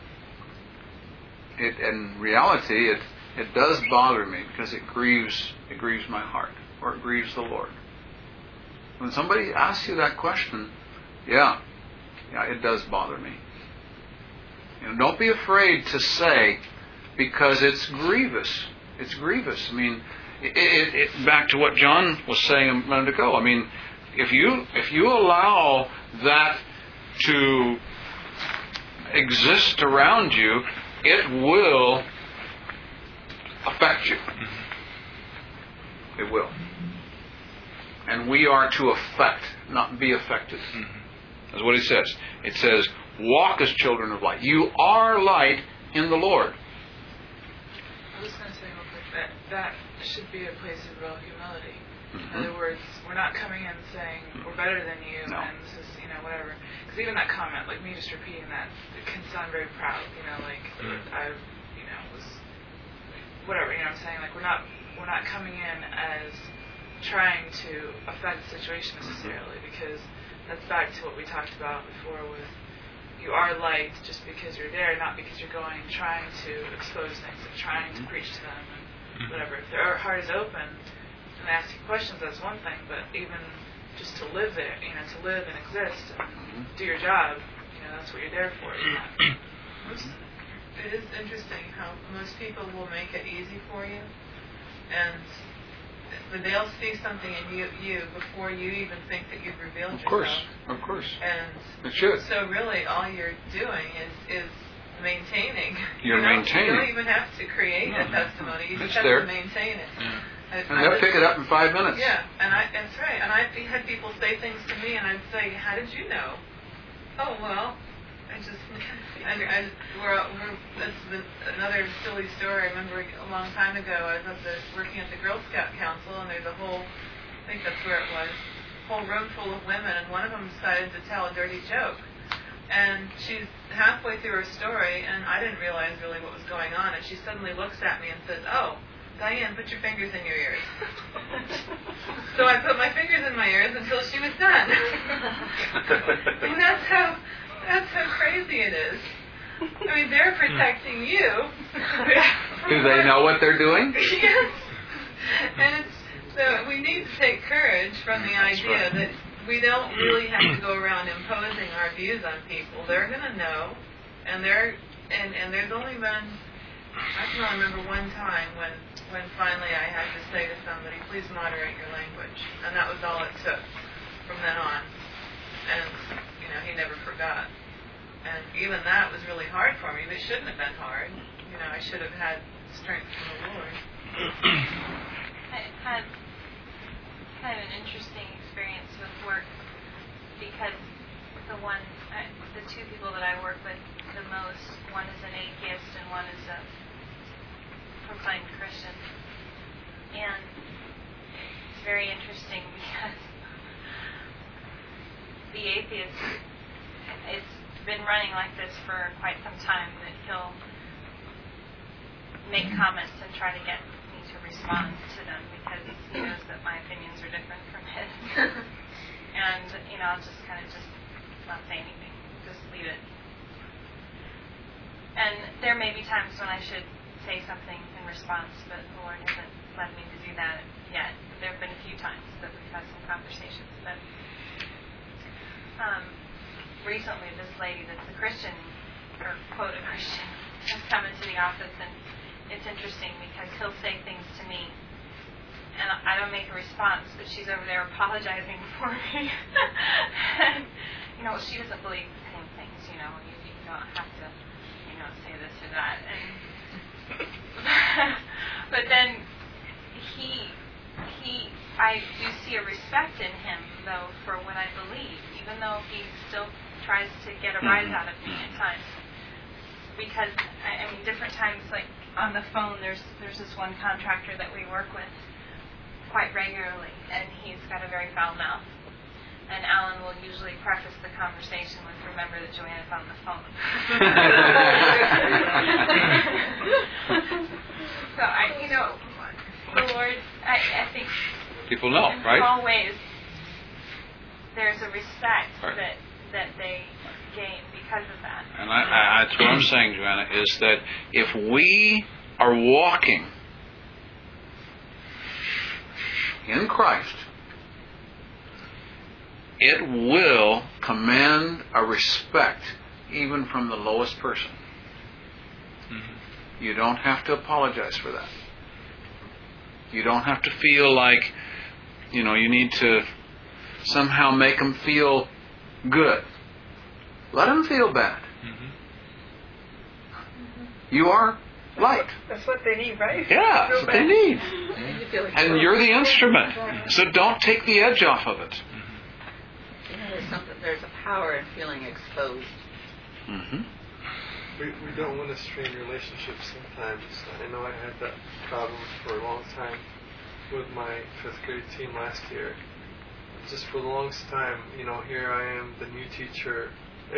in reality, it does bother me because it grieves my heart, or it grieves the Lord. When somebody asks you that question, yeah, it does bother me. Don't be afraid to say, because it's grievous. It's grievous. I mean, back to what John was saying a minute ago. I mean, if you allow that to exist around you, it will affect you. It will. And we are to affect, not be affected. That's what it says. It says, walk as children of light. You are light in the Lord. I was going to say real quick that should be a place of real humility. In other words, we're not coming in saying we're better than you and this is, whatever. Because even that comment, like me just repeating that, it can sound very proud, I, was whatever, I'm saying, like we're not coming in as trying to affect the situation necessarily, because that's back to what we talked about before with you are light just because you're there, not because you're going and trying to expose things and trying to preach to them and whatever. If their heart is open and they ask you questions, that's one thing, but even just to live there, to live and exist and do your job, that's what you're there for. It is interesting how most people will make it easy for you, and they'll see something in you before you even think that you've revealed yourself. Of course. And it should. So really, all you're doing is maintaining. You're maintaining. You don't even have to create a testimony. You just have to maintain it. Yeah. And they'll pick it up in 5 minutes. Yeah, that's right. And I've had people say things to me, and I'd say, "How did you know?" Oh well, that's another silly story. I remember a long time ago, I was working at the Girl Scout Council, and there's I think that's where it was, a whole room full of women, and one of them decided to tell a dirty joke. And she's halfway through her story, and I didn't realize really what was going on, and she suddenly looks at me and says, "Oh, Diane, put your fingers in your ears." So I put my fingers in my ears until she was done. And that's how crazy it is. I mean, they're protecting you. Do they know what they're doing? Yes. And so we need to take courage from the idea that we don't really have to go around imposing our views on people. They're going to know, and there's only been, I can only remember one time when finally I had to say to somebody, please moderate your language, and that was all it took from then on. And he never forgot. And even that was really hard for me. It shouldn't have been hard. I should have had strength from the Lord. I had kind of an interesting experience with work because the two people that I work with the most, one is an atheist and one is a proclaimed Christian. And it's very interesting because the atheist, it's been running like this for quite some time, that he'll make comments and try to get me to respond to them because he knows that my opinions are different from his. And, I'll just kind of just not say anything, just leave it. And there may be times when I should say something in response, but the Lord hasn't led me to do that yet. There have been a few times that we've had some conversations. But recently, this lady that's a Christian, or quote a Christian, has come into the office, and it's interesting because he'll say things to me, and I don't make a response, but she's over there apologizing for me. And, she doesn't believe the same things, you don't have to, say this or that. And but then I do see a respect in him, though, for what I believe, even though he still tries to get a rise out of me at times. Because, different times, like on the phone, there's this one contractor that we work with quite regularly, and he's got a very foul mouth. And Alan will usually preface the conversation with, remember that Joanna's on the phone. So, the Lord, I think... People know, right? In all ways, there's a respect that they gain because of that. And that's what I'm saying, Joanna, is that if we are walking in Christ, it will command a respect even from the lowest person. Mm-hmm. You don't have to apologize for that. You don't have to feel like, you need to somehow make them feel good. Let them feel bad. Mm-hmm. You are light. That's what they need, right? Yeah, that's what they need. And you're the instrument. So don't take the edge off of it. There's a power in feeling exposed. Mm-hmm. We don't want to strain relationships sometimes. I know I had that problem for a long time with my 5th grade team last year. Just for the longest time, here I am, a new teacher.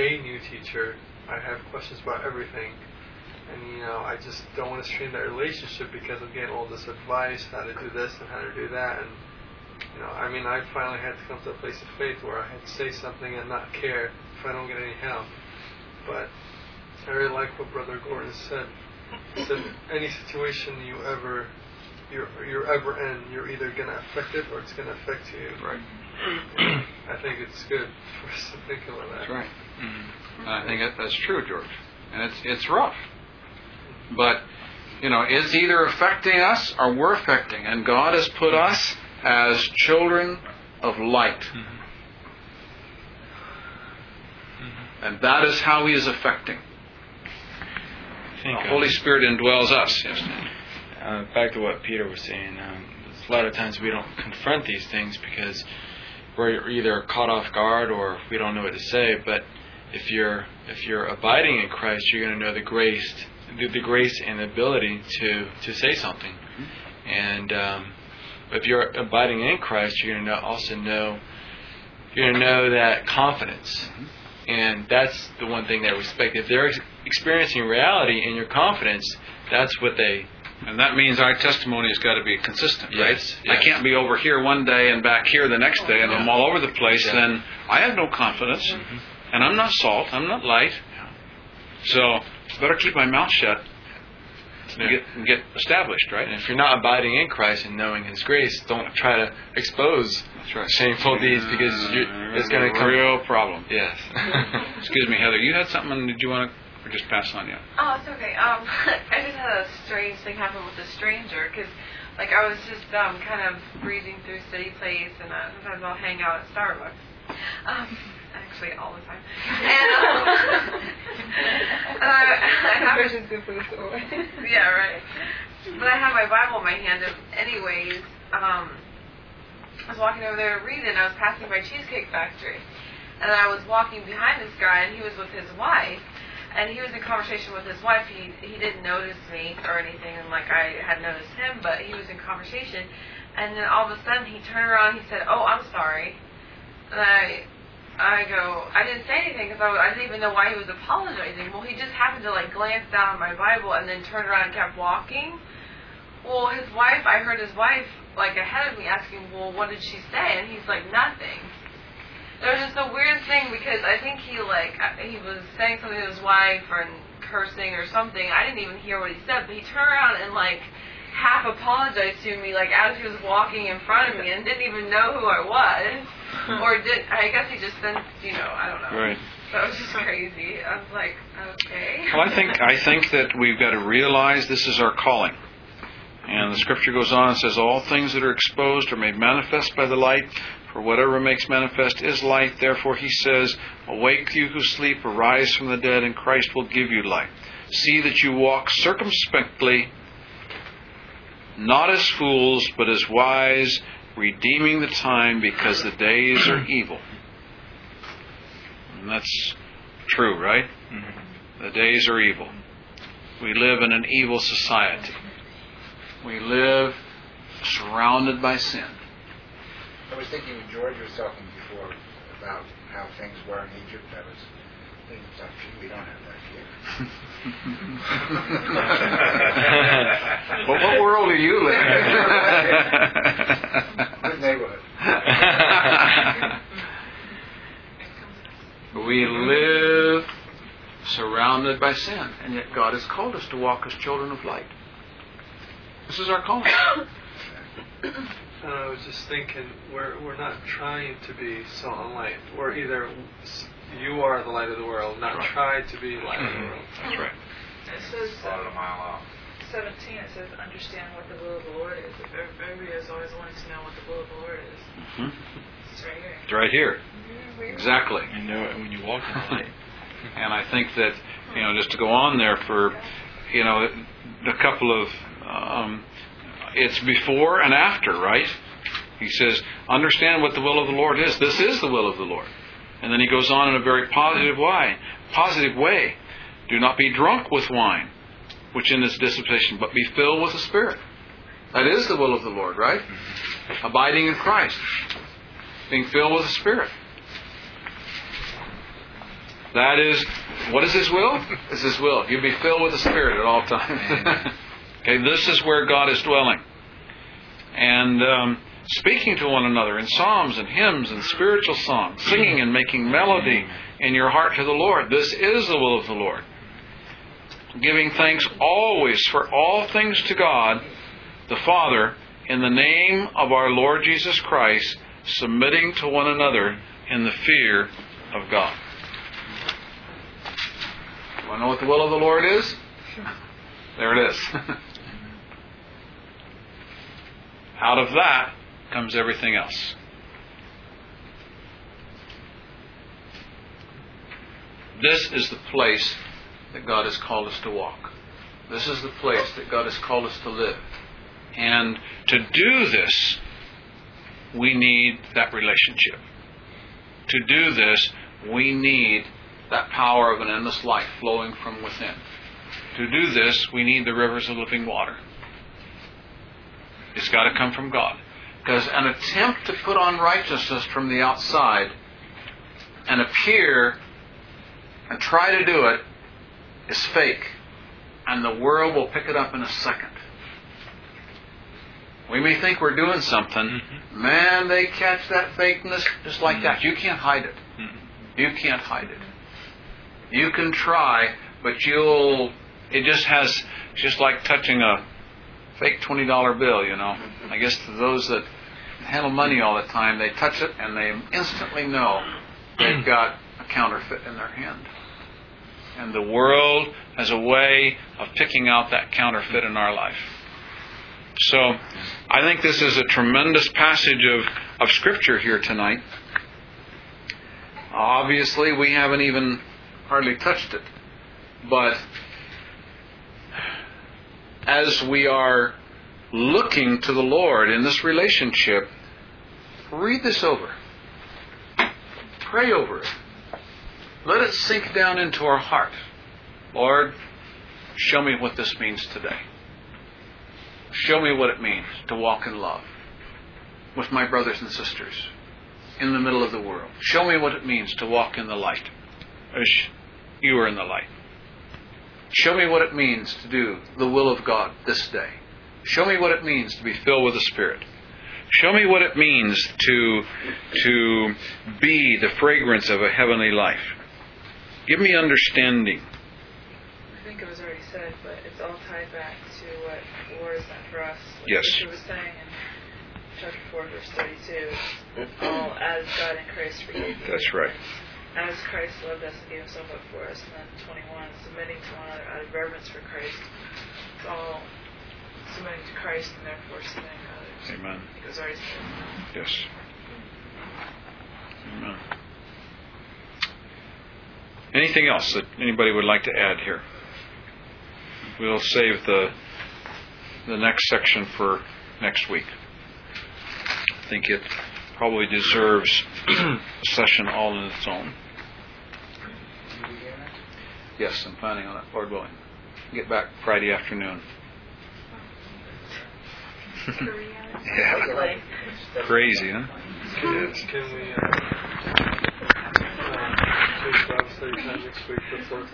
I have questions about everything. And, I just don't want to strain that relationship because I'm getting all this advice, how to do this and how to do that. And, I finally had to come to a place of faith where I had to say something and not care if I don't get any help. But I really like what Brother Gordon said. He said, any situation you're ever in, you're either going to affect it or it's going to affect you. Right. I think it's good for us to think about that. That's right. Mm-hmm. And I think that's true, George. And it's rough. But, it's either affecting us or we're affecting. And God has put us as children of light. Mm-hmm. And that is how He is affecting. The Holy Spirit indwells us. Yes. Back to what Peter was saying, a lot of times we don't confront these things because we're either caught off guard or we don't know what to say. But if you're abiding in Christ, you're going to know the grace and ability to say something. Mm-hmm. And if you're abiding in Christ, you're going to also know that confidence. Mm-hmm. And that's the one thing that I respect. If they're experiencing reality in your confidence, that's what they... And that means our testimony has got to be consistent, right? Yes. I can't be over here one day and back here the next day and I'm all over the place. Yeah. Then I have no confidence. Mm-hmm. And I'm not salt. I'm not light. So I better keep my mouth shut. get established, right? And if you're not abiding in Christ and knowing His grace, don't try to expose shameful deeds because it's going to come. Real problem. Yes. Excuse me, Heather. You had something? Did you want to, or just pass on? Yeah. Oh, it's okay. I just had a strange thing happen with a stranger because, like, I was just kind of breezing through City Place, and sometimes I'll hang out at Starbucks. Actually, all the time. And I have yeah, right. But I have my Bible in my hand, and anyways, I was walking over there to read it, and I was passing by Cheesecake Factory, and I was walking behind this guy, and he was with his wife, and he was in conversation with his wife. He didn't notice me or anything, and like I had noticed him, but he was in conversation, and then all of a sudden he turned around, and he said, "Oh, I'm sorry," and I go, I didn't say anything because I didn't even know why he was apologizing. Well, he just happened to like glance down at my Bible and then turned around and kept walking. Well, his wife, I heard his wife like ahead of me asking, well, what did she say? And he's like, nothing. There was just a weird thing because I think he was saying something to his wife or cursing or something. I didn't even hear what he said, but he turned around and like half apologized to me like as he was walking in front of me and didn't even know who I was. Or I guess he just sensed, I don't know. Right. That was just crazy. I was like, okay. Well, I think that we've got to realize this is our calling. And the scripture goes on and says, all things that are exposed are made manifest by the light, for whatever makes manifest is light. Therefore he says, awake you who sleep, arise from the dead, and Christ will give you light. See that you walk circumspectly, not as fools, but as wise, redeeming the time because the days are evil. And that's true, right? Mm-hmm. The days are evil. We live in an evil society. We live surrounded by sin. I was thinking when George was talking before about how things were in Egypt. I was thinking, we don't have that here. Well, what world are you living in? Good neighborhood. We live surrounded by sin, and yet God has called us to walk as children of light. This is our calling. I was just thinking, we're not trying to be salt and light. We're either you are the light of the world, not try to be light of the world. That's right. It says about a mile off. 17. It says understand what the will of the Lord is. If everybody is always wanting to know what the will of the Lord is, it's right here. It's right here. Exactly. You know it when you walk in the light. And I think that just to go on there for a couple of it's before and after, right? He says, understand what the will of the Lord is. This is the will of the Lord. And then he goes on in a very positive way. Do not be drunk with wine, which in this dissipation, but be filled with the Spirit. That is the will of the Lord, right? Abiding in Christ. Being filled with the Spirit. That is, what is His will? It's His will. You be filled with the Spirit at all times. Okay, this is where God is dwelling. And speaking to one another in psalms and hymns and spiritual songs, singing and making melody in your heart to the Lord. This is the will of the Lord. Giving thanks always for all things to God, the Father, in the name of our Lord Jesus Christ, submitting to one another in the fear of God. You want to know what the will of the Lord is? There it is. Out of that comes everything else. This is the place that God has called us to walk. This is the place that God has called us to live. And to do this, we need that relationship. To do this, we need that power of an endless life flowing from within. To do this, we need the rivers of living water. It's got to come from God. Because an attempt to put on righteousness from the outside and appear and try to do it is fake. And the world will pick it up in a second. We may think we're doing something. Man, they catch that fakeness just like that. You can't hide it. You can't hide it. You can try, but you'll It just like touching a fake $20 bill, you know. I guess to those that handle money all the time, they touch it and they instantly know they've got a counterfeit in their hand. And the world has a way of picking out that counterfeit in our life. So I think this is a tremendous passage of Scripture here tonight. Obviously, we haven't even hardly touched it. But as we are looking to the Lord in this relationship, read this over. Pray over it. Let it sink down into our heart. Lord, show me what this means today. Show me what it means to walk in love with my brothers and sisters in the middle of the world. Show me what it means to walk in the light as you are in the light. Show me what it means to do the will of God this day. Show me what it means to be filled with the Spirit. Show me what it means to be the fragrance of a heavenly life. Give me understanding. I think it was already said, but it's all tied back to what the Lord has done for us. Like yes. He was saying in chapter 4, verse 32, it's all as God in Christ forgave you. That's right. As Christ loved us and gave himself up for us. And then 21, submitting to one another out of reverence for Christ. It's all submitting to Christ and therefore submitting to others. Amen. I think it was already said. Yes. Amen. Anything else that anybody would like to add here? We'll save the next section for next week. I think it probably deserves a session all in its own. Yes, I'm planning on it, Lord willing. Get back Friday afternoon. Yeah. Crazy, huh? It is. Can we take Bible study time next week before